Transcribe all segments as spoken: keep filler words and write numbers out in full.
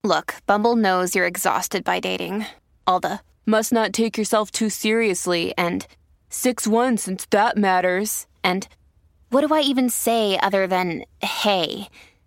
Look, Bumble knows you're exhausted by dating. All the, must not take yourself too seriously, and six one since that matters. And what do I even say other than, hey?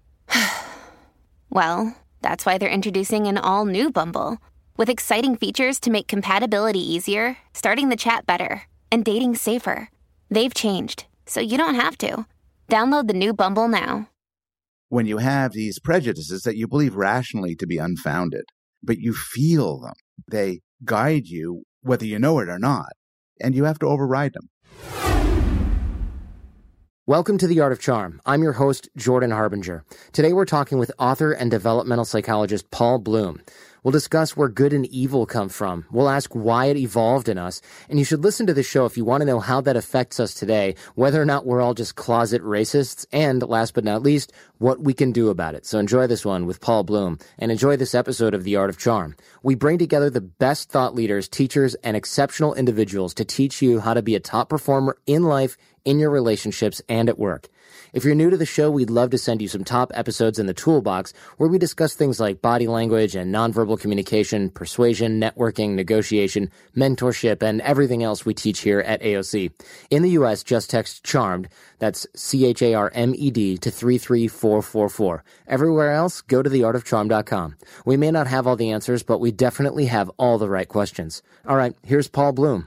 Well, that's why they're introducing an all-new Bumble, with exciting features to make compatibility easier, starting the chat better, and dating safer. They've changed, so you don't have to. Download the new Bumble now. When you have these prejudices that you believe rationally to be unfounded, but you feel them, they guide you whether you know it or not, and you have to override them. Welcome to The Art of Charm. I'm your host, Jordan Harbinger. Today we're talking with author and developmental psychologist Paul Bloom. We'll discuss where good and evil come from. We'll ask why it evolved in us. And you should listen to this show if you want to know how that affects us today, whether or not we're all just closet racists, and last but not least, what we can do about it. So enjoy this one with Paul Bloom, and enjoy this episode of The Art of Charm. We bring together the best thought leaders, teachers, and exceptional individuals to teach you how to be a top performer in life, in your relationships, and at work. If you're new to the show, we'd love to send you some top episodes in the toolbox where we discuss things like body language and nonverbal communication, persuasion, networking, negotiation, mentorship, and everything else we teach here at A O C. In the U S, just text CHARMED, that's C H A R M E D, to three three four four four. Everywhere else, go to the art of charm dot com. We may not have all the answers, but we definitely have all the right questions. All right, here's Paul Bloom.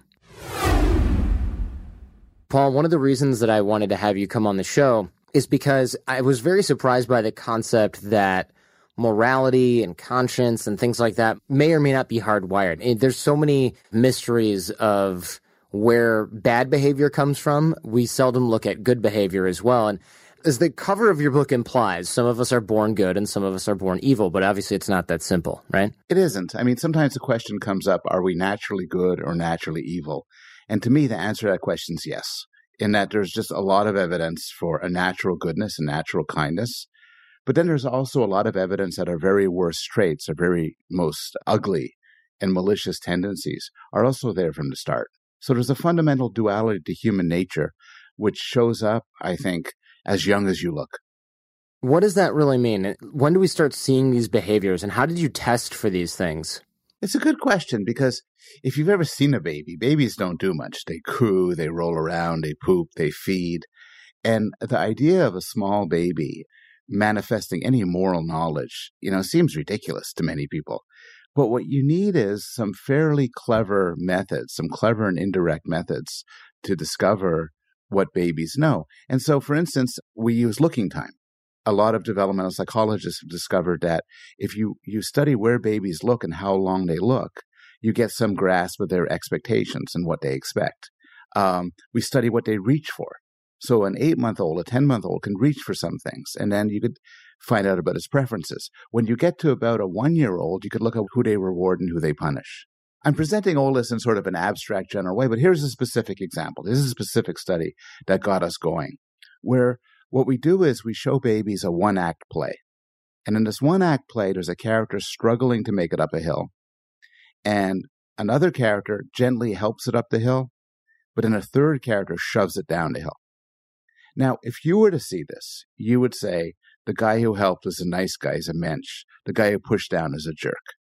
Paul, one of the reasons that I wanted to have you come on the show is because I was very surprised by the concept that morality and conscience and things like that may or may not be hardwired. There's so many mysteries of where bad behavior comes from. We seldom look at good behavior as well. And as the cover of your book implies, some of us are born good and some of us are born evil, but obviously it's not that simple, right? It isn't. I mean, sometimes the question comes up, are we naturally good or naturally evil? And to me, the answer to that question is yes, in that there's just a lot of evidence for a natural goodness and natural kindness. But then there's also a lot of evidence that our very worst traits, our very most ugly and malicious tendencies are also there from the start. So there's a fundamental duality to human nature, which shows up, I think, as young as you look. What does that really mean? When do we start seeing these behaviors, and how did you test for these things? It's a good question, because if you've ever seen a baby, babies don't do much. They coo, they roll around, they poop, they feed. And the idea of a small baby manifesting any moral knowledge, you know, seems ridiculous to many people. But what you need is some fairly clever methods, some clever and indirect methods to discover what babies know. And so, for instance, we use looking time. A lot of developmental psychologists have discovered that if you, you study where babies look and how long they look, you get some grasp of their expectations and what they expect. Um, we study what they reach for. So an eight-month-old, a ten-month-old can reach for some things, and then you could find out about his preferences. When you get to about a one-year-old, you could look at who they reward and who they punish. I'm presenting all this in sort of an abstract, general way, but here's a specific example. This is a specific study that got us going, where what we do is we show babies a one-act play. And in this one-act play, there's a character struggling to make it up a hill, and another character gently helps it up the hill, but then a third character shoves it down the hill. Now, if you were to see this, you would say the guy who helped is a nice guy, is a mensch. The guy who pushed down is a jerk.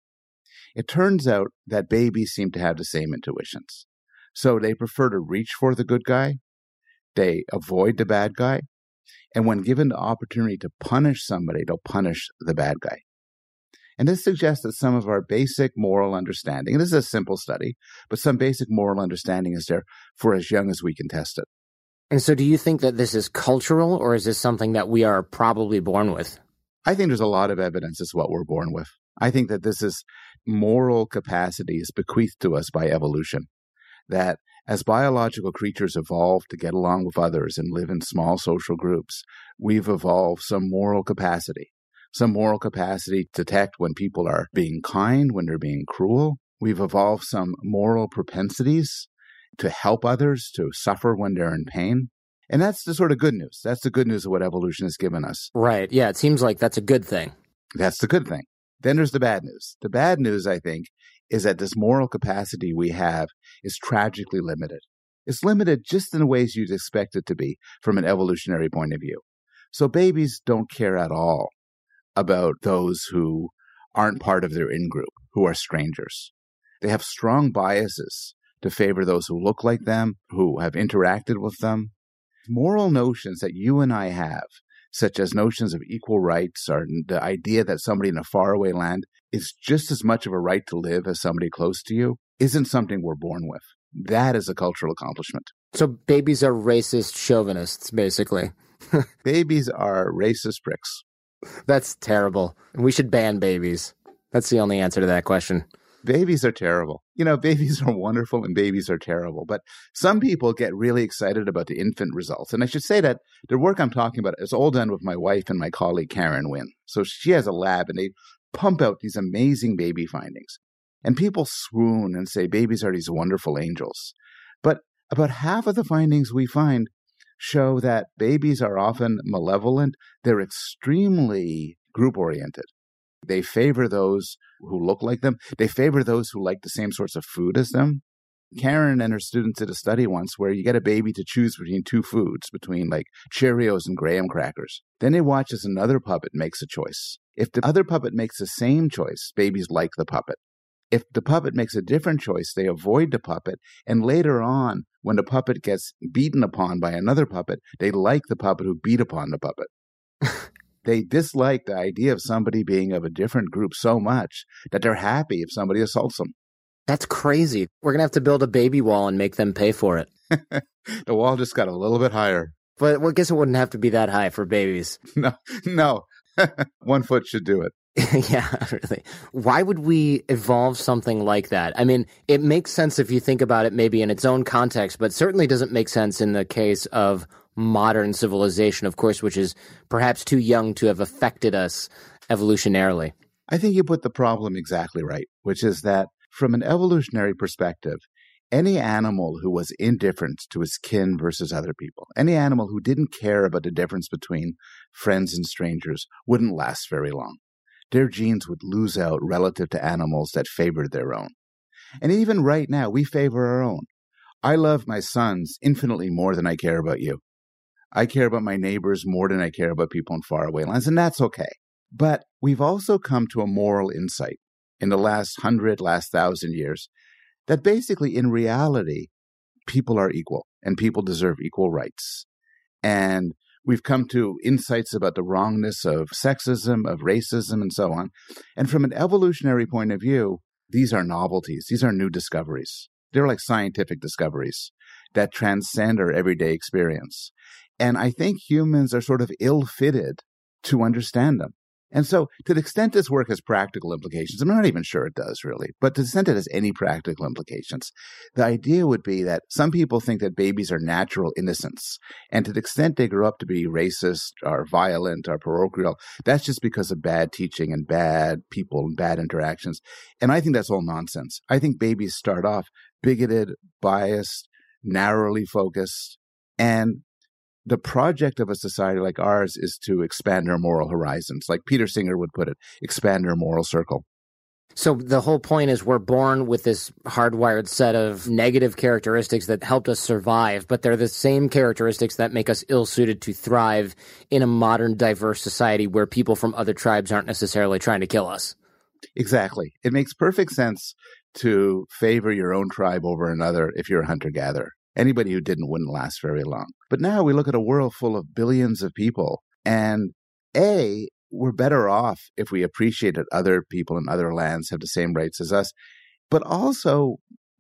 It turns out that babies seem to have the same intuitions. So they prefer to reach for the good guy. They avoid the bad guy. And when given the opportunity to punish somebody, they'll punish the bad guy. And this suggests that some of our basic moral understanding, and this is a simple study, but some basic moral understanding is there for as young as we can test it. And so do you think that this is cultural, or is this something that we are probably born with? I think there's a lot of evidence as to what we're born with. I think that this is moral capacity is bequeathed to us by evolution, that as biological creatures evolve to get along with others and live in small social groups, we've evolved some moral capacity, some moral capacity to detect when people are being kind, when they're being cruel. We've evolved some moral propensities to help others, to suffer when they're in pain. And that's the sort of good news. That's the good news of what evolution has given us. Right. Yeah, it seems like that's a good thing. That's the good thing. Then there's the bad news. The bad news, I think, is that this moral capacity we have is tragically limited. It's limited just in the ways you'd expect it to be from an evolutionary point of view. So babies don't care at all about those who aren't part of their in-group, who are strangers. They have strong biases to favor those who look like them, who have interacted with them. Moral notions that you and I have, such as notions of equal rights or the idea that somebody in a faraway land is just as much of a right to live as somebody close to you, isn't something we're born with. That is a cultural accomplishment. So babies are racist chauvinists, basically. Babies are racist pricks. That's terrible. We should ban babies. That's the only answer to that question. Babies are terrible. You know, babies are wonderful and babies are terrible. But some people get really excited about the infant results. And I should say that the work I'm talking about is all done with my wife and my colleague, Karen Wynn. So she has a lab and they pump out these amazing baby findings. And people swoon and say babies are these wonderful angels. But about half of the findings we find show that babies are often malevolent. They're extremely group-oriented. They favor those who look like them. They favor those who like the same sorts of food as them. Karen and her students did a study once where you get a baby to choose between two foods, between like Cheerios and graham crackers. Then they watch as another puppet makes a choice. If the other puppet makes the same choice, babies like the puppet. If the puppet makes a different choice, they avoid the puppet. And later on, when the puppet gets beaten upon by another puppet, they like the puppet who beat upon the puppet. They dislike the idea of somebody being of a different group so much that they're happy if somebody assaults them. That's crazy. We're going to have to build a baby wall and make them pay for it. The wall just got a little bit higher. But well, I guess it wouldn't have to be that high for babies. No, no. One foot should do it. Yeah, really. Why would we evolve something like that? I mean, it makes sense if you think about it maybe in its own context, but certainly doesn't make sense in the case of modern civilization, of course, which is perhaps too young to have affected us evolutionarily. I think you put the problem exactly right, which is that from an evolutionary perspective, any animal who was indifferent to its kin versus other people, any animal who didn't care about the difference between friends and strangers wouldn't last very long. Their genes would lose out relative to animals that favored their own. And even right now, we favor our own. I love my sons infinitely more than I care about you. I care about my neighbors more than I care about people in faraway lands, and that's okay. But we've also come to a moral insight in the last hundred, last thousand years that basically, in reality, people are equal and people deserve equal rights. And we've come to insights about the wrongness of sexism, of racism, and so on. And from an evolutionary point of view, these are novelties. These are new discoveries. They're like scientific discoveries that transcend our everyday experience. And I think humans are sort of ill-fitted to understand them. And so to the extent this work has practical implications, I'm not even sure it does really, but to the extent it has any practical implications, the idea would be that some people think that babies are natural innocents. And to the extent they grow up to be racist or violent or parochial, that's just because of bad teaching and bad people and bad interactions. And I think that's all nonsense. I think babies start off bigoted, biased, narrowly focused, and the project of a society like ours is to expand our moral horizons. Like Peter Singer would put it, expand our moral circle. So the whole point is we're born with this hardwired set of negative characteristics that helped us survive, but they're the same characteristics that make us ill-suited to thrive in a modern, diverse society where people from other tribes aren't necessarily trying to kill us. Exactly. It makes perfect sense to favor your own tribe over another if you're a hunter-gatherer. Anybody who didn't wouldn't last very long. But now we look at a world full of billions of people, and A, we're better off if we appreciate that other people in other lands have the same rights as us. But also,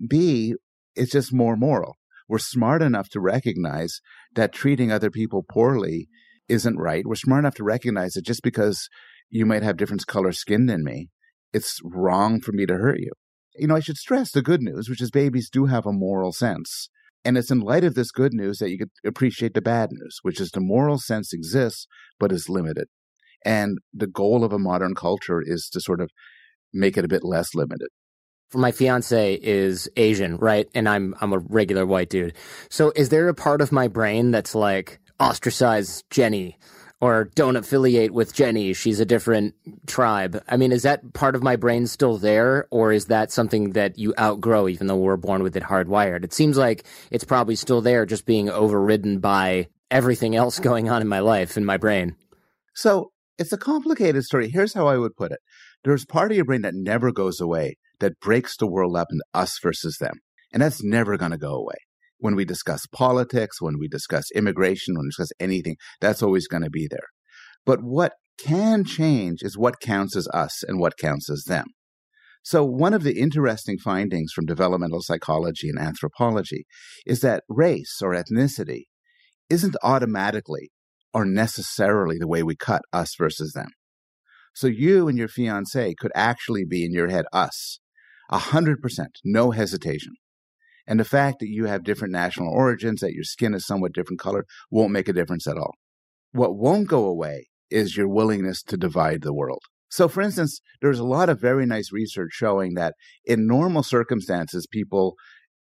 B, it's just more moral. We're smart enough to recognize that treating other people poorly isn't right. We're smart enough to recognize that just because you might have different color skin than me, it's wrong for me to hurt you. You know, I should stress the good news, which is babies do have a moral sense. And it's in light of this good news that you could appreciate the bad news, which is the moral sense exists, but is limited. And the goal of a modern culture is to sort of make it a bit less limited. My fiance is Asian, right? And I'm I'm a regular white dude. So is there a part of my brain that's like, ostracize Jenny, or don't affiliate with Jenny, she's a different tribe? I mean, is that part of my brain still there, or is that something that you outgrow even though we're born with it hardwired? It seems like it's probably still there, just being overridden by everything else going on in my life, in my brain. So it's a complicated story. Here's how I would put it. There's part of your brain that never goes away, that breaks the world up into us versus them. And that's never going to go away. When we discuss politics, when we discuss immigration, when we discuss anything, that's always going to be there. But what can change is what counts as us and what counts as them. So one of the interesting findings from developmental psychology and anthropology is that race or ethnicity isn't automatically or necessarily the way we cut us versus them. So you and your fiancé could actually be in your head us, one hundred percent, no hesitation. And the fact that you have different national origins, that your skin is somewhat different color, won't make a difference at all. What won't go away is your willingness to divide the world. So, for instance, there's a lot of very nice research showing that in normal circumstances, people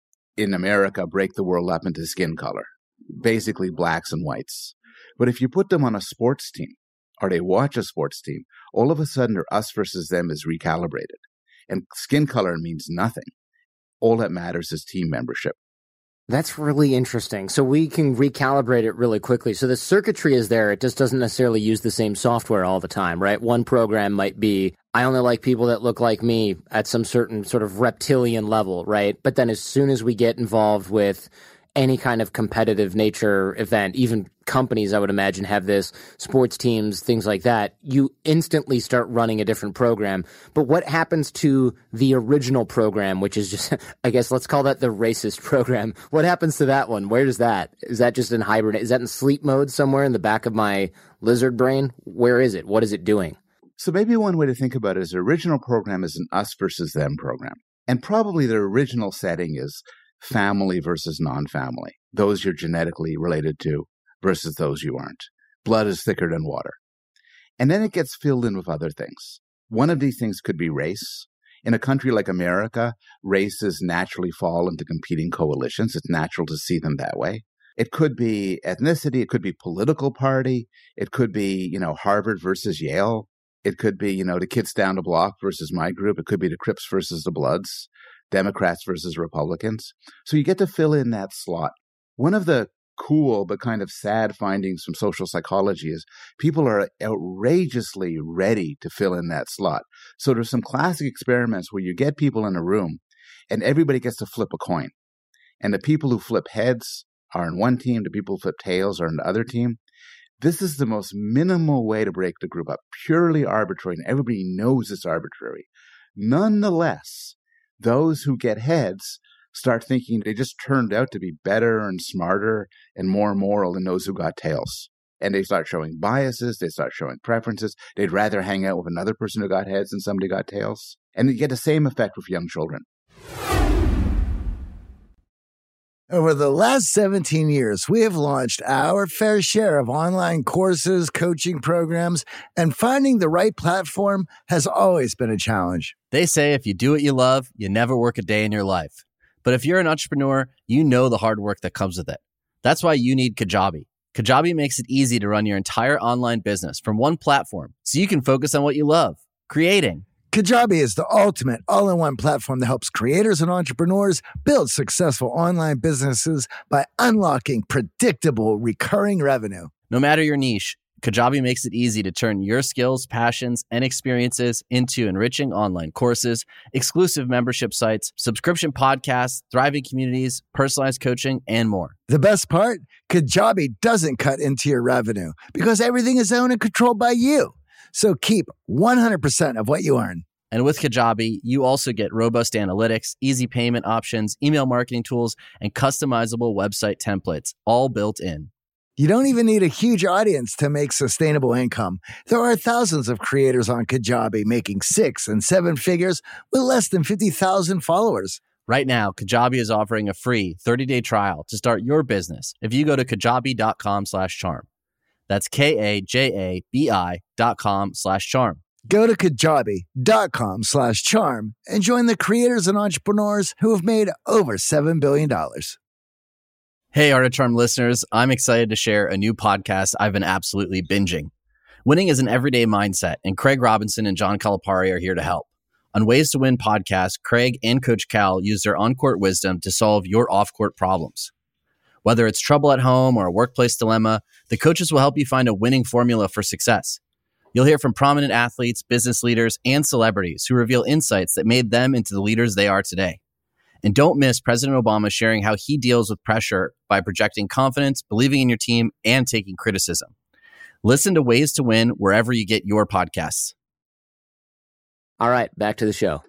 in America break the world up into skin color, basically blacks and whites. But if you put them on a sports team or they watch a sports team, all of a sudden their us versus them is recalibrated. And skin color means nothing. All that matters is team membership. That's really interesting. So we can recalibrate it really quickly. So the circuitry is there. It just doesn't necessarily use the same software all the time, right? One program might be, I only like people that look like me at some certain sort of reptilian level, right? But then as soon as we get involved with any kind of competitive nature event, even companies, I would imagine, have this, sports teams, things like that, you instantly start running a different program. But what happens to the original program, which is just, I guess, let's call that the racist program? What happens to that one? Where does that? Is that just in hibernate? Is that in sleep mode somewhere in the back of my lizard brain? Where is it? What is it doing? So maybe one way to think about it is the original program is an us versus them program. And probably the original setting is family versus non-family, those you're genetically related to versus those you aren't. Blood is thicker than water. And then it gets filled in with other things. One of these things could be race. In a country like America, races naturally fall into competing coalitions. It's natural to see them that way. It could be ethnicity. It could be political party. It could be, you know, Harvard versus Yale. It could be, you know, the kids down the block versus my group. It could be the Crips versus the Bloods. Democrats versus Republicans. So you get to fill in that slot. One of the cool but kind of sad findings from social psychology is people are outrageously ready to fill in that slot. So there's some classic experiments where you get people in a room and everybody gets to flip a coin. And the people who flip heads are in one team, the people who flip tails are in the other team. This is the most minimal way to break the group up, purely arbitrary, and everybody knows it's arbitrary. Nonetheless, those who get heads start thinking they just turned out to be better and smarter and more moral than those who got tails. And they start showing biases. They start showing preferences. They'd rather hang out with another person who got heads than somebody who got tails. And you get the same effect with young children. Over the last seventeen years, we have launched our fair share of online courses, coaching programs, and finding the right platform has always been a challenge. They say if you do what you love, you never work a day in your life. But if you're an entrepreneur, you know the hard work that comes with it. That's why you need Kajabi. Kajabi makes it easy to run your entire online business from one platform so you can focus on what you love, creating. Kajabi is the ultimate all-in-one platform that helps creators and entrepreneurs build successful online businesses by unlocking predictable, recurring revenue. No matter your niche, Kajabi makes it easy to turn your skills, passions, and experiences into enriching online courses, exclusive membership sites, subscription podcasts, thriving communities, personalized coaching, and more. The best part? Kajabi doesn't cut into your revenue because everything is owned and controlled by you. So keep one hundred percent of what you earn. And with Kajabi, you also get robust analytics, easy payment options, email marketing tools, and customizable website templates, all built in. You don't even need a huge audience to make sustainable income. There are thousands of creators on Kajabi making six and seven figures with less than fifty thousand followers. Right now, Kajabi is offering a free thirty-day trial to start your business if you go to kajabi.com slash charm. That's K-A-J-A-B-I dot com slash charm. Go to kajabi.com slash charm and join the creators and entrepreneurs who have made over seven billion dollars. Hey, Art of Charm listeners, I'm excited to share a new podcast I've been absolutely binging. Winning is an everyday mindset, and Craig Robinson and John Calipari are here to help. On Ways to Win podcast, Craig and Coach Cal use their on-court wisdom to solve your off-court problems. Whether it's trouble at home or a workplace dilemma, the coaches will help you find a winning formula for success. You'll hear from prominent athletes, business leaders, and celebrities who reveal insights that made them into the leaders they are today. And don't miss President Obama sharing how he deals with pressure by projecting confidence, believing in your team, and taking criticism. Listen to Ways to Win wherever you get your podcasts. All right, back to the show.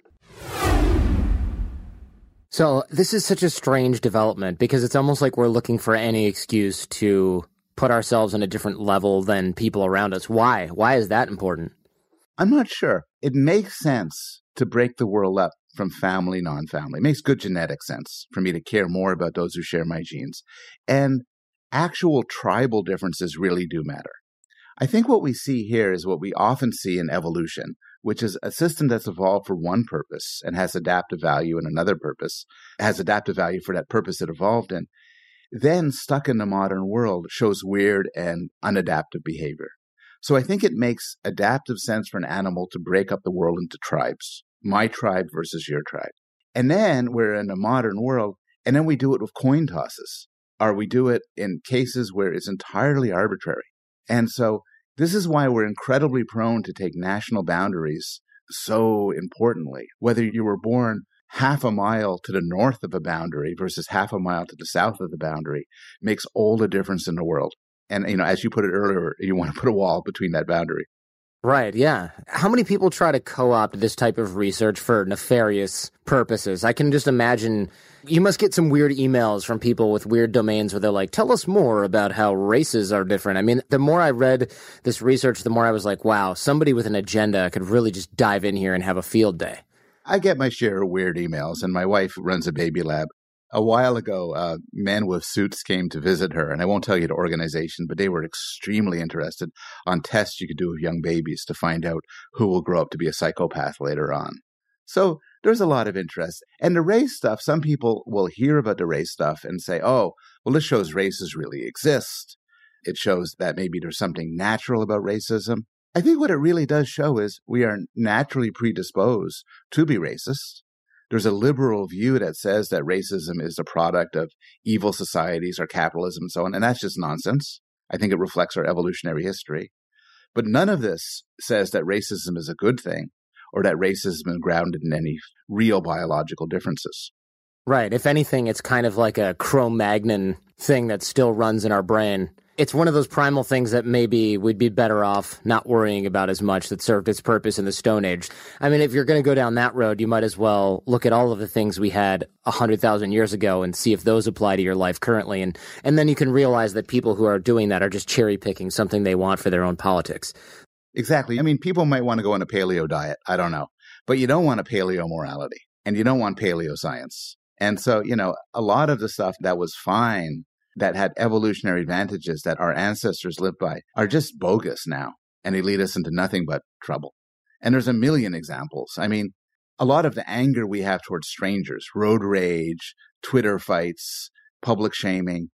So this is such a strange development because it's almost like we're looking for any excuse to put ourselves on a different level than people around us. Why? Why is that important? I'm not sure. It makes sense to break the world up from family, non-family. It makes good genetic sense for me to care more about those who share my genes. And actual tribal differences really do matter. I think what we see here is what we often see in evolution, which is a system that's evolved for one purpose and has adaptive value in another purpose, has adaptive value for that purpose it evolved in, then stuck in the modern world shows weird and unadaptive behavior. So I think it makes adaptive sense for an animal to break up the world into tribes, my tribe versus your tribe. And then we're in a modern world, and then we do it with coin tosses, or we do it in cases where it's entirely arbitrary. And so this is why we're incredibly prone to take national boundaries so importantly. Whether you were born half a mile to the north of a boundary versus half a mile to the south of the boundary makes all the difference in the world. And, you know, as you put it earlier, you want to put a wall between that boundary. Right, yeah. How many people try to co-opt this type of research for nefarious purposes? I can just imagine you must get some weird emails from people with weird domains where they're like, tell us more about how races are different. I mean, the more I read this research, the more I was like, wow, somebody with an agenda could really just dive in here and have a field day. I get my share of weird emails, and my wife runs a baby lab. A while ago, uh, men with suits came to visit her, and I won't tell you the organization, but they were extremely interested on tests you could do with young babies to find out who will grow up to be a psychopath later on. So there's a lot of interest. And the race stuff, some people will hear about the race stuff and say, oh, well, this shows races really exist. It shows that maybe there's something natural about racism. I think what it really does show is we are naturally predisposed to be racist. There's a liberal view that says that racism is a product of evil societies or capitalism and so on, and that's just nonsense. I think it reflects our evolutionary history. But none of this says that racism is a good thing or that racism is grounded in any real biological differences. Right. If anything, it's kind of like a Cro-Magnon thing that still runs in our brain. It's one of those primal things that maybe we'd be better off not worrying about as much that served its purpose in the Stone Age. I mean, if you're going to go down that road, you might as well look at all of the things we had one hundred thousand years ago and see if those apply to your life currently. And, and then you can realize that people who are doing that are just cherry-picking something they want for their own politics. Exactly. I mean, people might want to go on a paleo diet. I don't know. But you don't want a paleo morality, and you don't want paleo science. And so, you know, a lot of the stuff that was fine, that had evolutionary advantages that our ancestors lived by, are just bogus now, and they lead us into nothing but trouble. And there's a million examples. I mean, a lot of the anger we have towards strangers, road rage, Twitter fights, public shaming,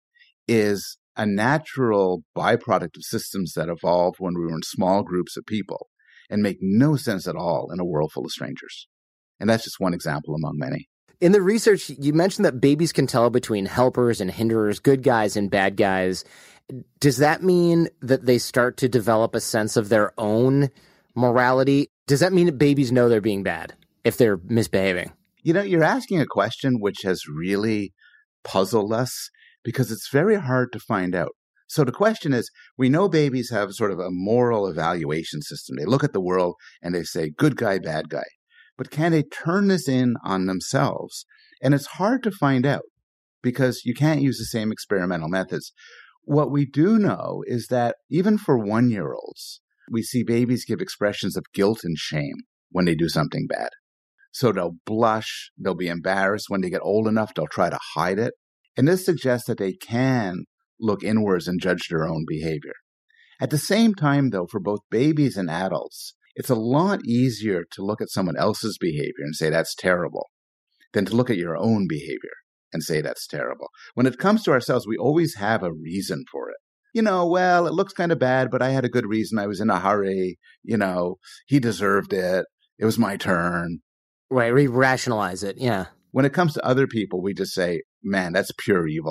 is a natural byproduct of systems that evolved when we were in small groups of people and make no sense at all in a world full of strangers. And that's just one example among many. In the research, you mentioned that babies can tell between helpers and hinderers, good guys and bad guys. Does that mean that they start to develop a sense of their own morality? Does that mean that babies know they're being bad if they're misbehaving? You know, you're asking a question which has really puzzled us because it's very hard to find out. So the question is, we know babies have sort of a moral evaluation system. They look at the world and they say, good guy, bad guy. But can they turn this in on themselves? And it's hard to find out because you can't use the same experimental methods. What we do know is that even for one-year-olds, we see babies give expressions of guilt and shame when they do something bad. So they'll blush, they'll be embarrassed. When they get old enough, they'll try to hide it. And this suggests that they can look inwards and judge their own behavior. At the same time, though, for both babies and adults, it's a lot easier to look at someone else's behavior and say that's terrible than to look at your own behavior and say that's terrible. When it comes to ourselves, we always have a reason for it. You know, well, it looks kind of bad, but I had a good reason. I was in a hurry. You know, he deserved it. It was my turn. Right, we rationalize it, yeah. When it comes to other people, we just say, man, that's pure evil.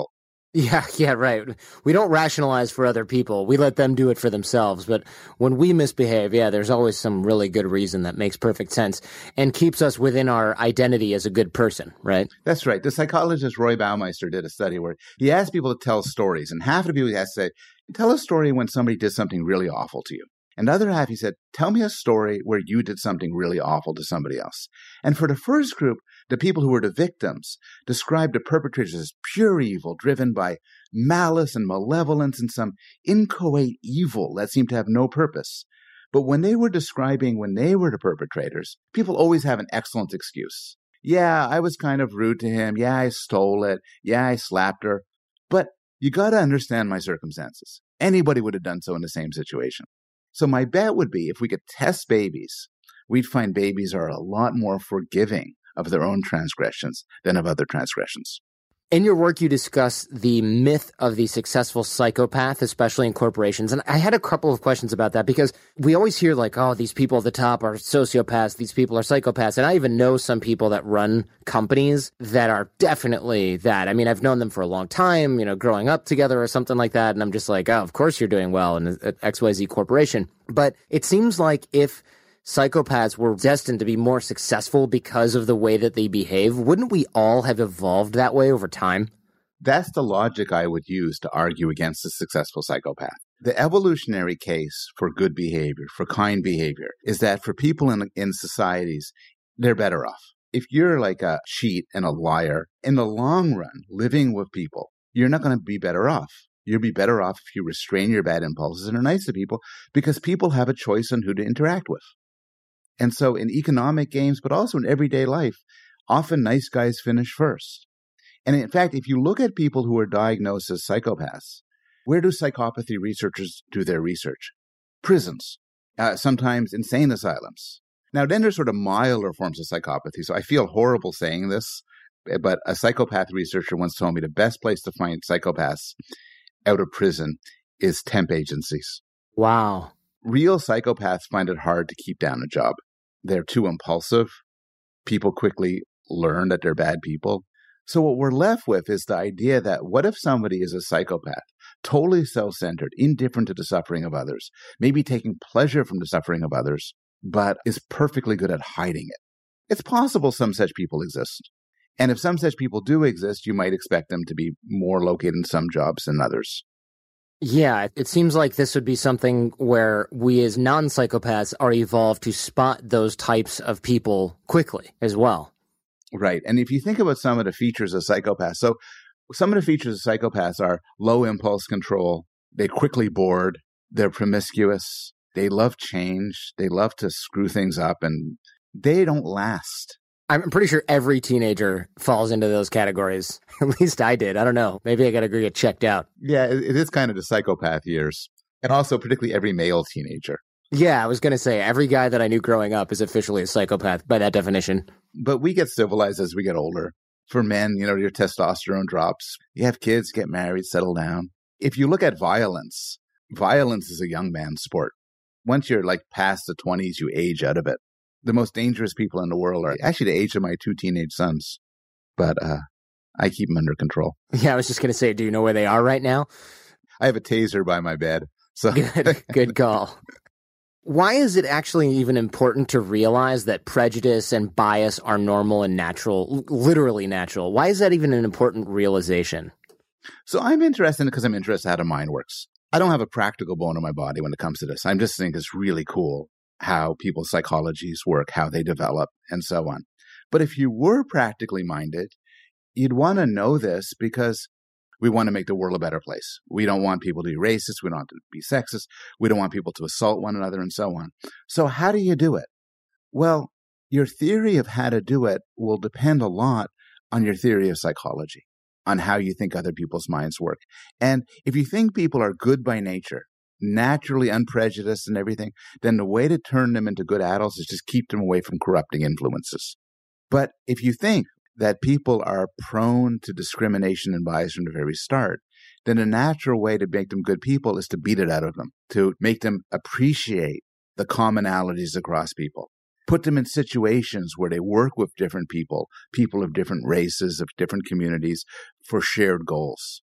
Yeah, yeah, right. We don't rationalize for other people. We let them do it for themselves. But when we misbehave, yeah, there's always some really good reason that makes perfect sense and keeps us within our identity as a good person, right? That's right. The psychologist Roy Baumeister did a study where he asked people to tell stories, and half of the people he asked to say, tell a story when somebody did something really awful to you. And the other half, he said, tell me a story where you did something really awful to somebody else. And for the first group, the people who were the victims described the perpetrators as pure evil, driven by malice and malevolence and some inchoate evil that seemed to have no purpose. But when they were describing when they were the perpetrators, people always have an excellent excuse. Yeah, I was kind of rude to him. Yeah, I stole it. Yeah, I slapped her. But you got to understand my circumstances. Anybody would have done so in the same situation. So my bet would be if we could test babies, we'd find babies are a lot more forgiving of their own transgressions than of other transgressions. In your work, you discuss the myth of the successful psychopath, especially in corporations. And I had a couple of questions about that because we always hear like, oh, these people at the top are sociopaths, these people are psychopaths. And I even know some people that run companies that are definitely that. I mean, I've known them for a long time, you know, growing up together or something like that. And I'm just like, oh, of course you're doing well in X Y Z corporation. But it seems like if psychopaths were destined to be more successful because of the way that they behave, wouldn't we all have evolved that way over time? That's the logic I would use to argue against a successful psychopath. The evolutionary case for good behavior, for kind behavior, is that for people in, in societies, they're better off. If you're like a cheat and a liar, in the long run, living with people, you're not going to be better off. You'll be better off if you restrain your bad impulses and are nice to people because people have a choice on who to interact with. And so in economic games, but also in everyday life, often nice guys finish first. And in fact, if you look at people who are diagnosed as psychopaths, where do psychopathy researchers do their research? Prisons, uh, sometimes insane asylums. Now, then there's sort of milder forms of psychopathy. So I feel horrible saying this, but a psychopath researcher once told me the best place to find psychopaths out of prison is temp agencies. Wow. Real psychopaths find it hard to keep down a job. They're too impulsive. People quickly learn that they're bad people. So what we're left with is the idea that what if somebody is a psychopath, totally self-centered, indifferent to the suffering of others, maybe taking pleasure from the suffering of others, but is perfectly good at hiding it. It's possible some such people exist. And if some such people do exist, you might expect them to be more located in some jobs than others. Yeah, it seems like this would be something where we as non-psychopaths are evolved to spot those types of people quickly as well. Right. And if you think about some of the features of psychopaths, so some of the features of psychopaths are low impulse control, they're quickly bored, they're promiscuous, they love change, they love to screw things up, and they don't last. I'm pretty sure every teenager falls into those categories. At least I did. I don't know. Maybe I got to go get checked out. Yeah, it is kind of the psychopath years. And also particularly every male teenager. Yeah, I was going to say every guy that I knew growing up is officially a psychopath by that definition. But we get civilized as we get older. For men, you know, your testosterone drops. You have kids, get married, settle down. If you look at violence, violence is a young man's sport. Once you're like past the twenties, you age out of it. The most dangerous people in the world are actually the age of my two teenage sons. But uh, I keep them under control. Yeah, I was just going to say, do you know where they are right now? I have a taser by my bed. So Good, good call. Why is it actually even important to realize that prejudice and bias are normal and natural, literally natural? Why is that even an important realization? So I'm interested because I'm interested in how the mind works. I don't have a practical bone in my body when it comes to this. I'm just think it's really cool how people's psychologies work, how they develop, and so on. But if you were practically minded, you'd want to know this because we want to make the world a better place. We don't want people to be racist. We don't want to be sexist. We don't want people to assault one another and so on. So how do you do it? Well, your theory of how to do it will depend a lot on your theory of psychology, on how you think other people's minds work. And if you think people are good by nature, naturally unprejudiced and everything, then the way to turn them into good adults is just keep them away from corrupting influences. But if you think that people are prone to discrimination and bias from the very start, then a natural way to make them good people is to beat it out of them, to make them appreciate the commonalities across people, put them in situations where they work with different people, people of different races, of different communities, for shared goals.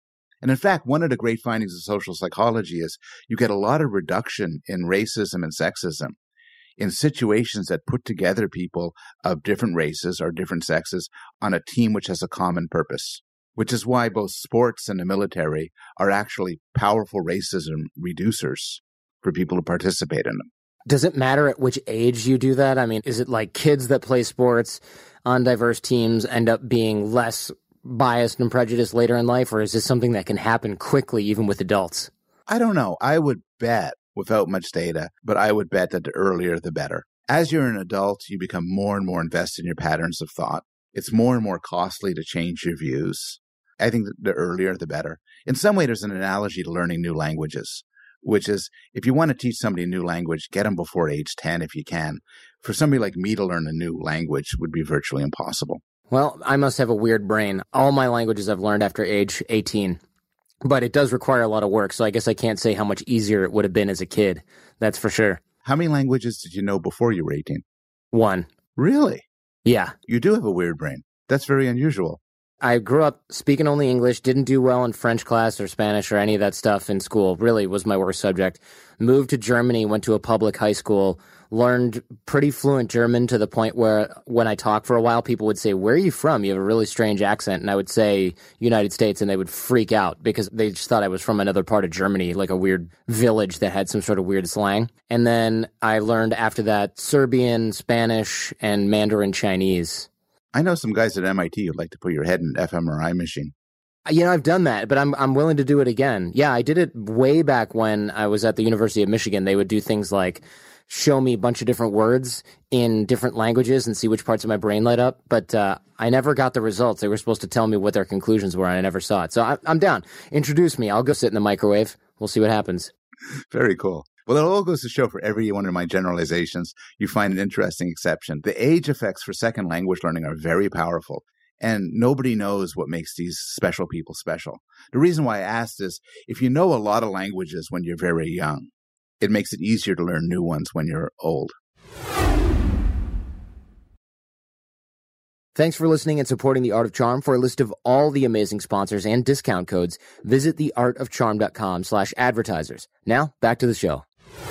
And in fact, one of the great findings of social psychology is you get a lot of reduction in racism and sexism in situations that put together people of different races or different sexes on a team which has a common purpose, which is why both sports and the military are actually powerful racism reducers for people to participate in them. Does it matter at which age you do that? I mean, is it like kids that play sports on diverse teams end up being less biased and prejudiced later in life, or is this something that can happen quickly even with adults? I don't know. I would bet, without much data, but I would bet that the earlier the better. As you're an adult, you become more and more invested in your patterns of thought. It's more and more costly to change your views. I think that the earlier the better. In some way, there's an analogy to learning new languages, which is if you want to teach somebody a new language, get them before age ten if you can. For somebody like me to learn a new language would be virtually impossible. Well, I must have a weird brain. All my languages I've learned after age eighteen, but it does require a lot of work, so I guess I can't say how much easier it would have been as a kid. That's for sure. How many languages did you know before you were eighteen? One. Really? Yeah. You do have a weird brain. That's very unusual. I grew up speaking only English, didn't do well in French class or Spanish or any of that stuff in school. Really was my worst subject. Moved to Germany, went to a public high school, learned pretty fluent German to the point where when I talked for a while, people would say, "Where are you from? You have a really strange accent." And I would say United States, and they would freak out because they just thought I was from another part of Germany, like a weird village that had some sort of weird slang. And then I learned after that Serbian, Spanish, and Mandarin Chinese. I know some guys at M I T who'd like to put your head in an fMRI machine. You know, I've done that, but I'm I'm willing to do it again. Yeah, I did it way back when I was at the University of Michigan. They would do things like show me a bunch of different words in different languages and see which parts of my brain light up. But uh, I never got the results. They were supposed to tell me what their conclusions were, and I never saw it. So I, I'm down. Introduce me. I'll go sit in the microwave. We'll see what happens. Very cool. Well, it all goes to show for every one of my generalizations, you find an interesting exception. The age effects for second language learning are very powerful, and nobody knows what makes these special people special. The reason why I asked is, if you know a lot of languages when you're very young, it makes it easier to learn new ones when you're old. Thanks for listening and supporting The Art of Charm. For a list of all the amazing sponsors and discount codes, visit theartofcharm.com slash advertisers. Now, back to the show.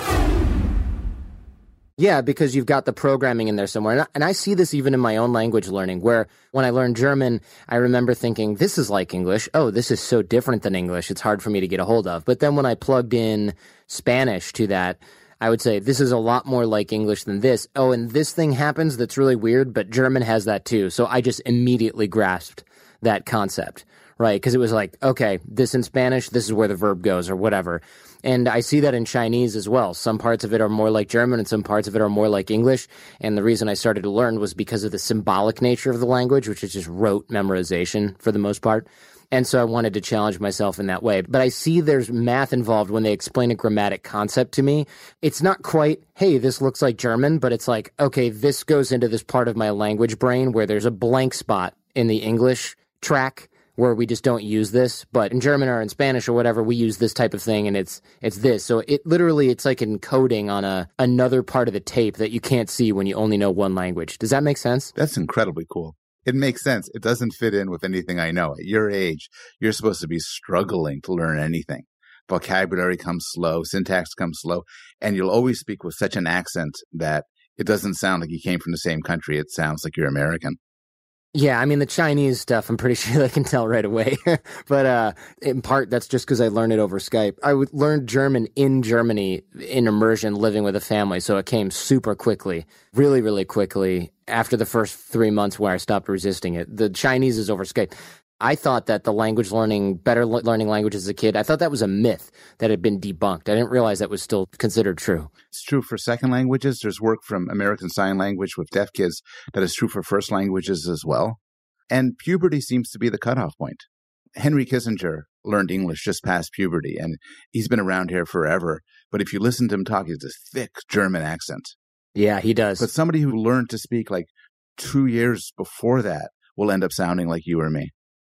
Yeah, because you've got the programming in there somewhere. And I, and I see this even in my own language learning, where when I learned German, I remember thinking, this is like English. Oh, this is so different than English. It's hard for me to get a hold of. But then when I plugged in Spanish to that, I would say, this is a lot more like English than this. Oh, and this thing happens that's really weird, but German has that too. So I just immediately grasped that concept, right? Because it was like, okay, this in Spanish, this is where the verb goes or whatever. And I see that in Chinese as well. Some parts of it are more like German and some parts of it are more like English. And the reason I started to learn was because of the symbolic nature of the language, which is just rote memorization for the most part. And so I wanted to challenge myself in that way. But I see there's math involved when they explain a grammatic concept to me. It's not quite, hey, this looks like German, but it's like, okay, this goes into this part of my language brain where there's a blank spot in the English track where we just don't use this. But in German or in Spanish or whatever, we use this type of thing, and it's it's this. So it literally, it's like encoding on a another part of the tape that you can't see when you only know one language. Does that make sense? That's incredibly cool. It makes sense. It doesn't fit in with anything I know. At your age, you're supposed to be struggling to learn anything. Vocabulary comes slow, syntax comes slow, and you'll always speak with such an accent that it doesn't sound like you came from the same country. It sounds like you're American. Yeah, I mean, the Chinese stuff, I'm pretty sure they can tell right away. But uh, in part, that's just because I learned it over Skype. I would learn German in Germany in immersion, living with a family, so it came super quickly, really, really quickly after the first three months where I stopped resisting it. The Chinese is over Skype. I thought that the language learning, better learning languages as a kid, I thought that was a myth that had been debunked. I didn't realize that was still considered true. It's true for second languages. There's work from American Sign Language with deaf kids that is true for first languages as well. And puberty seems to be the cutoff point. Henry Kissinger learned English just past puberty, and he's been around here forever. But if you listen to him talk, he has a thick German accent. Yeah, he does. But somebody who learned to speak like two years before that will end up sounding like you or me.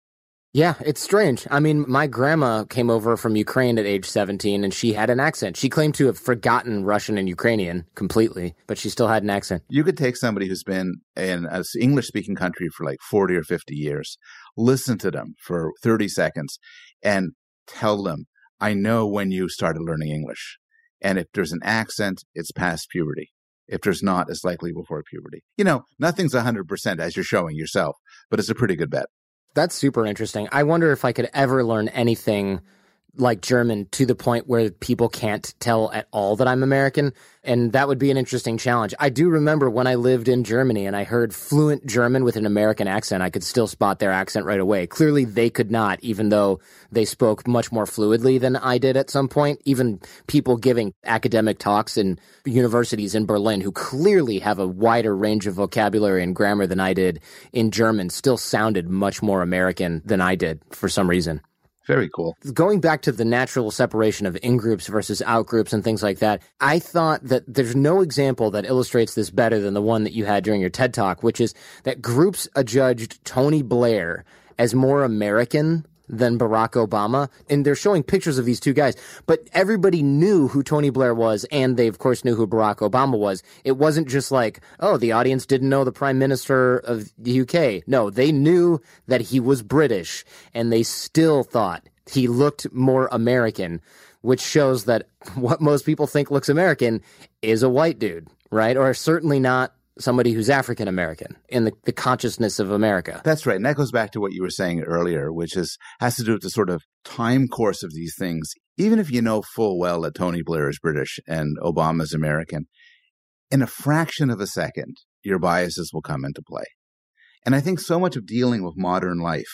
Yeah, it's strange. I mean, my grandma came over from Ukraine at age seventeen, and she had an accent. She claimed to have forgotten Russian and Ukrainian completely, but she still had an accent. You could take somebody who's been in an English-speaking country for like forty or fifty years, listen to them for thirty seconds, and tell them, I know when you started learning English. And if there's an accent, it's past puberty. If there's not, it's likely before puberty. You know, nothing's one hundred percent as you're showing yourself, but it's a pretty good bet. That's super interesting. I wonder if I could ever learn anything like German to the point where people can't tell at all that I'm American. And that would be an interesting challenge. I do remember when I lived in Germany and I heard fluent German with an American accent, I could still spot their accent right away. Clearly they could not, even though they spoke much more fluidly than I did at some point. Even people giving academic talks in universities in Berlin who clearly have a wider range of vocabulary and grammar than I did in German still sounded much more American than I did for some reason. Very cool. Going back to the natural separation of in-groups versus out-groups and things like that, I thought that there's no example that illustrates this better than the one that you had during your TED Talk, which is that groups adjudged Tony Blair as more American than Barack Obama. And they're showing pictures of these two guys, but everybody knew who Tony Blair was, and they, of course, knew who Barack Obama was. It wasn't just like, oh, the audience didn't know the Prime Minister of the U K. No, they knew that he was British, and they still thought he looked more American, which shows that what most people think looks American is a white dude, right? Or certainly not somebody who's African American in the, the consciousness of America. That's right. And that goes back to what you were saying earlier, which is has to do with the sort of time course of these things. Even if you know full well that Tony Blair is British and Obama's American, in a fraction of a second, your biases will come into play. And I think so much of dealing with modern life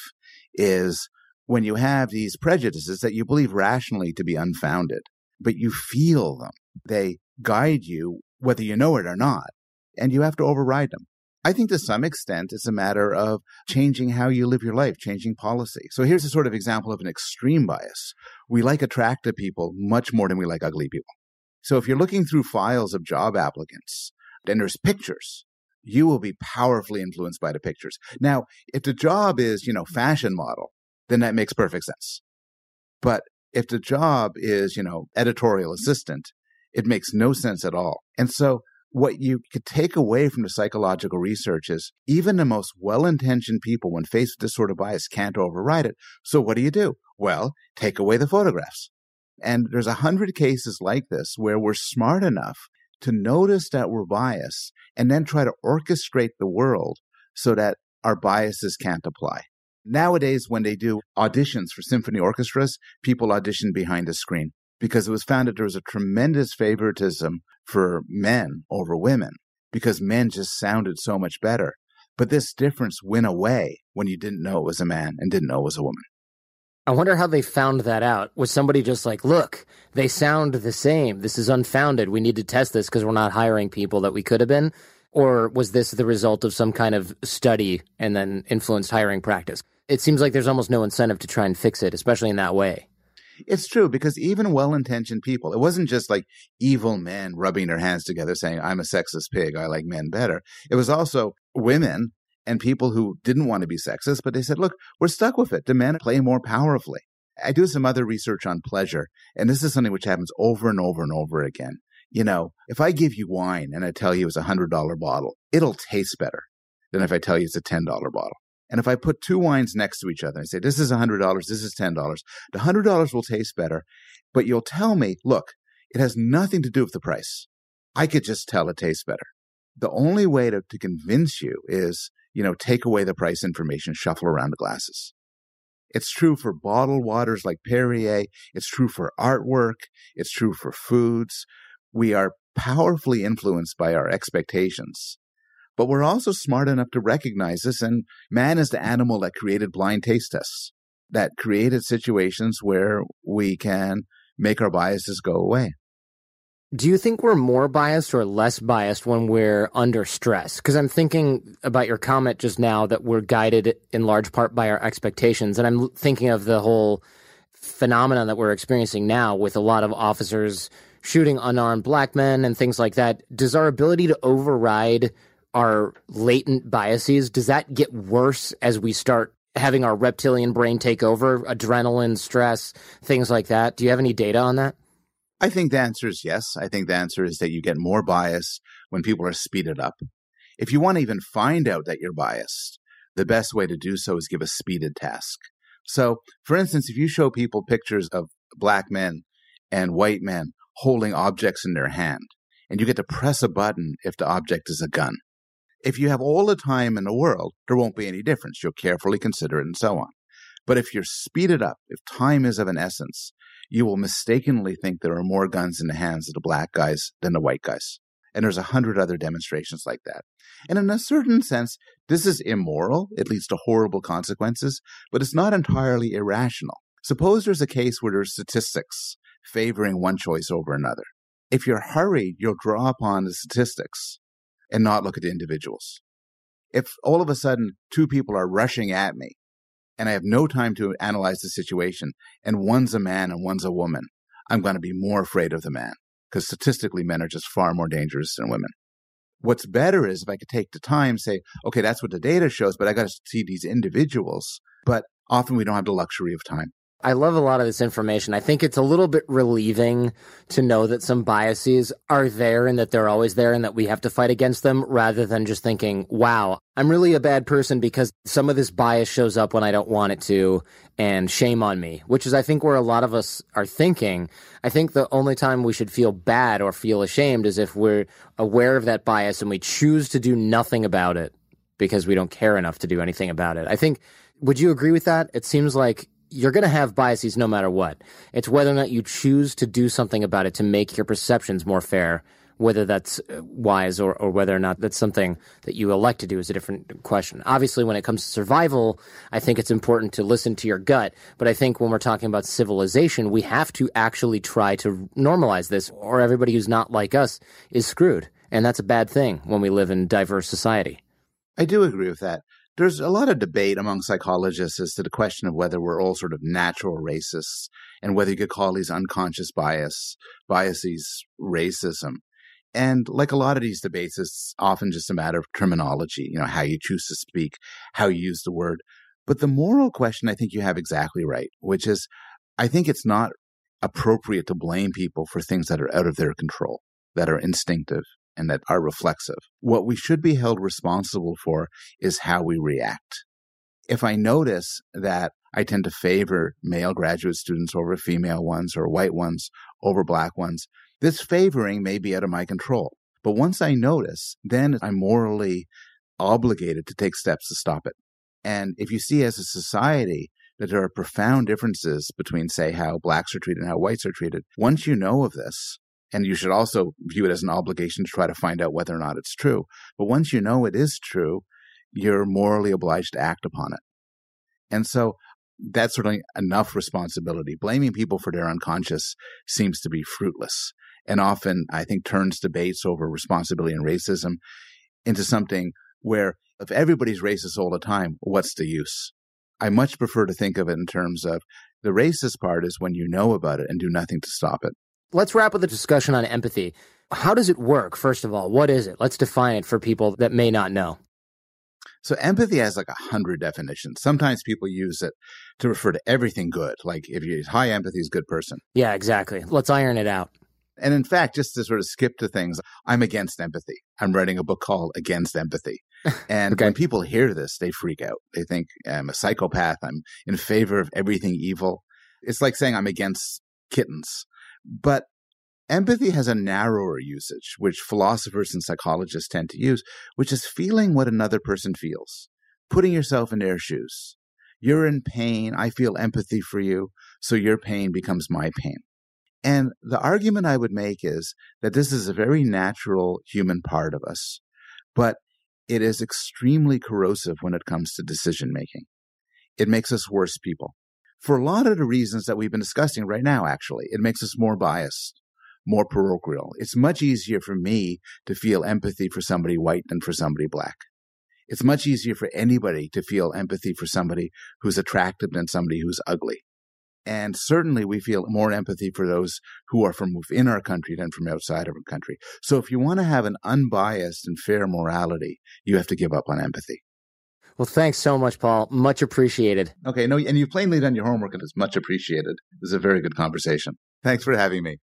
is when you have these prejudices that you believe rationally to be unfounded, but you feel them. They guide you whether you know it or not, and you have to override them. I think to some extent it's a matter of changing how you live your life, changing policy. So here's a sort of example of an extreme bias. We like attractive people much more than we like ugly people. So if you're looking through files of job applicants and there's pictures, you will be powerfully influenced by the pictures. Now, if the job is, you know, fashion model, then that makes perfect sense. But if the job is, you know, editorial assistant, it makes no sense at all. And so what you could take away from the psychological research is even the most well-intentioned people, when faced with this sort of bias, can't override it. So what do you do? Well, take away the photographs. And there's a hundred cases like this where we're smart enough to notice that we're biased and then try to orchestrate the world so that our biases can't apply. Nowadays, when they do auditions for symphony orchestras, people audition behind a screen because it was found that there was a tremendous favoritism for men over women because men just sounded so much better. But this difference went away when you didn't know it was a man and didn't know it was a woman. I wonder how they found that out. Was somebody just like, look, they sound the same. This is unfounded. We need to test this because we're not hiring people that we could have been. Or was this the result of some kind of study and then influenced hiring practice? It seems like there's almost no incentive to try and fix it, especially in that way. It's true, because even well-intentioned people, it wasn't just like evil men rubbing their hands together saying, I'm a sexist pig, I like men better. It was also women and people who didn't want to be sexist, but they said, look, we're stuck with it. The men play more powerfully. I do some other research on pleasure, and this is something which happens over and over and over again. You know, if I give you wine and I tell you it's a one hundred dollars bottle, it'll taste better than if I tell you it's a ten dollars bottle. And if I put two wines next to each other and say, this is one hundred dollars, this is ten dollars, the one hundred dollars will taste better, but you'll tell me, look, it has nothing to do with the price. I could just tell it tastes better. The only way to, to convince you is, you know, take away the price information, shuffle around the glasses. It's true for bottled waters like Perrier. It's true for artwork. It's true for foods. We are powerfully influenced by our expectations. But we're also smart enough to recognize this, and man is the animal that created blind taste tests, that created situations where we can make our biases go away. Do you think we're more biased or less biased when we're under stress? Because I'm thinking about your comment just now that we're guided in large part by our expectations, and I'm thinking of the whole phenomenon that we're experiencing now with a lot of officers shooting unarmed black men and things like that. Does our ability to override our latent biases, does that get worse as we start having our reptilian brain take over, adrenaline, stress, things like that? Do you have any data on that? I think the answer is yes. I think the answer is that you get more bias when people are speeded up. If you want to even find out that you're biased, the best way to do so is give a speeded task. So, for instance, if you show people pictures of black men and white men holding objects in their hand, and you get to press a button if the object is a gun. If you have all the time in the world, there won't be any difference. You'll carefully consider it and so on. But if you're speeded up, if time is of an essence, you will mistakenly think there are more guns in the hands of the black guys than the white guys. And there's a hundred other demonstrations like that. And in a certain sense, this is immoral. It leads to horrible consequences, but it's not entirely irrational. Suppose there's a case where there's statistics favoring one choice over another. If you're hurried, you'll draw upon the statistics and not look at the individuals. If all of a sudden two people are rushing at me and I have no time to analyze the situation and one's a man and one's a woman, I'm going to be more afraid of the man because statistically men are just far more dangerous than women. What's better is if I could take the time, say, okay, that's what the data shows, but I got to see these individuals. But often we don't have the luxury of time. I love a lot of this information. I think it's a little bit relieving to know that some biases are there and that they're always there and that we have to fight against them rather than just thinking, wow, I'm really a bad person because some of this bias shows up when I don't want it to and shame on me, which is, I think, where a lot of us are thinking. I think the only time we should feel bad or feel ashamed is if we're aware of that bias and we choose to do nothing about it because we don't care enough to do anything about it. I think, would you agree with that? It seems like you're going to have biases no matter what. It's whether or not you choose to do something about it to make your perceptions more fair, whether that's wise or, or whether or not that's something that you elect to do is a different question. Obviously, when it comes to survival, I think it's important to listen to your gut. But I think when we're talking about civilization, we have to actually try to normalize this, or everybody who's not like us is screwed. And that's a bad thing when we live in diverse society. I do agree with that. There's a lot of debate among psychologists as to the question of whether we're all sort of natural racists and whether you could call these unconscious bias, biases racism. And like a lot of these debates, it's often just a matter of terminology, you know, how you choose to speak, how you use the word. But the moral question, I think you have exactly right, which is, I think it's not appropriate to blame people for things that are out of their control, that are instinctive, and that are reflexive. What we should be held responsible for is how we react. If I notice that I tend to favor male graduate students over female ones or white ones over black ones, this favoring may be out of my control. But once I notice, then I'm morally obligated to take steps to stop it. And if you see as a society that there are profound differences between, say, how blacks are treated and how whites are treated, once you know of this, and you should also view it as an obligation to try to find out whether or not it's true. But once you know it is true, you're morally obliged to act upon it. And so that's certainly enough responsibility. Blaming people for their unconscious seems to be fruitless and often, I think, turns debates over responsibility and racism into something where if everybody's racist all the time, what's the use? I much prefer to think of it in terms of the racist part is when you know about it and do nothing to stop it. Let's wrap with a discussion on empathy. How does it work, first of all? What is it? Let's define it for people that may not know. So empathy has like a hundred definitions. Sometimes people use it to refer to everything good. Like if you high empathy is a good person. Yeah, exactly. Let's iron it out. And in fact, just to sort of skip to things, I'm against empathy. I'm writing a book called Against Empathy. And okay. When people hear this, they freak out. They think I'm a psychopath. I'm in favor of everything evil. It's like saying I'm against kittens. But empathy has a narrower usage, which philosophers and psychologists tend to use, which is feeling what another person feels, putting yourself in their shoes. You're in pain. I feel empathy for you. So your pain becomes my pain. And the argument I would make is that this is a very natural human part of us, but it is extremely corrosive when it comes to decision making. It makes us worse people. For a lot of the reasons that we've been discussing right now, actually, it makes us more biased, more parochial. It's much easier for me to feel empathy for somebody white than for somebody black. It's much easier for anybody to feel empathy for somebody who's attractive than somebody who's ugly. And certainly we feel more empathy for those who are from within our country than from outside of our country. So if you want to have an unbiased and fair morality, you have to give up on empathy. Well, thanks so much, Paul. Much appreciated. Okay, no, and you've plainly done your homework, and it's much appreciated. This is a very good conversation. Thanks for having me.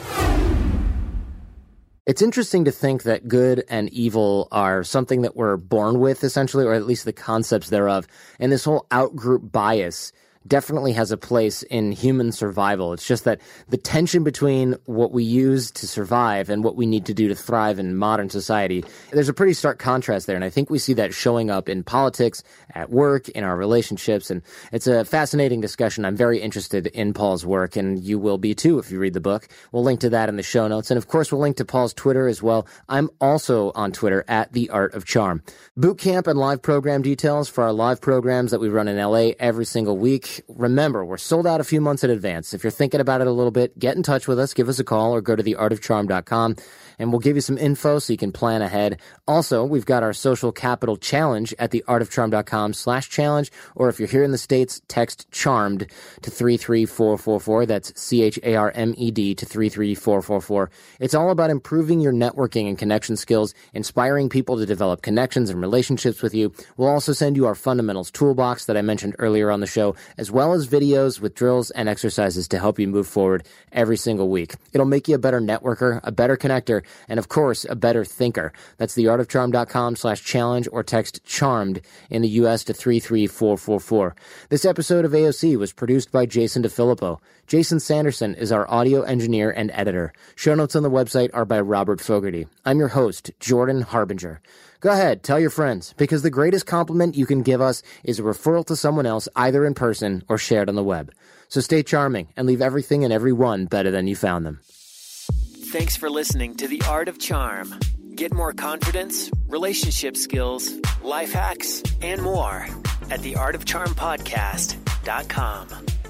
It's interesting to think that good and evil are something that we're born with, essentially, or at least the concepts thereof. And this whole outgroup bias definitely has a place in human survival. It's just that the tension between what we use to survive and what we need to do to thrive in modern society, there's a pretty stark contrast there. And I think we see that showing up in politics, at work, in our relationships. And it's a fascinating discussion. I'm very interested in Paul's work, and you will be too if you read the book. We'll link to that in the show notes. And of course, we'll link to Paul's Twitter as well. I'm also on Twitter at The Art of Charm. Boot camp and live program details for our live programs that we run in L A every single week. Remember, we're sold out a few months in advance. If you're thinking about it a little bit, get in touch with us, give us a call, or go to the art of charm dot com, and we'll give you some info so you can plan ahead. Also, we've got our social capital challenge at the art of charm dot com slash challenge, or if you're here in the States, text CHARMED to three three four four four. That's C H A R M E D to three three four four four. It's all about improving your networking and connection skills, inspiring people to develop connections and relationships with you. We'll also send you our fundamentals toolbox that I mentioned earlier on the show, as well as videos with drills and exercises to help you move forward every single week. It'll make you a better networker, a better connector, and of course, a better thinker. That's the art of charm dot com slash challenge, or text CHARMED in the U S to three three four four four. This episode of A O C was produced by Jason DeFilippo. Jason Sanderson is our audio engineer and editor. Show notes on the website are by Robert Fogarty. I'm your host, Jordan Harbinger. Go ahead, tell your friends, because the greatest compliment you can give us is a referral to someone else, either in person or shared on the web. So stay charming and leave everything and everyone better than you found them. Thanks for listening to The Art of Charm. Get more confidence, relationship skills, life hacks, and more at the art of charm podcast dot com.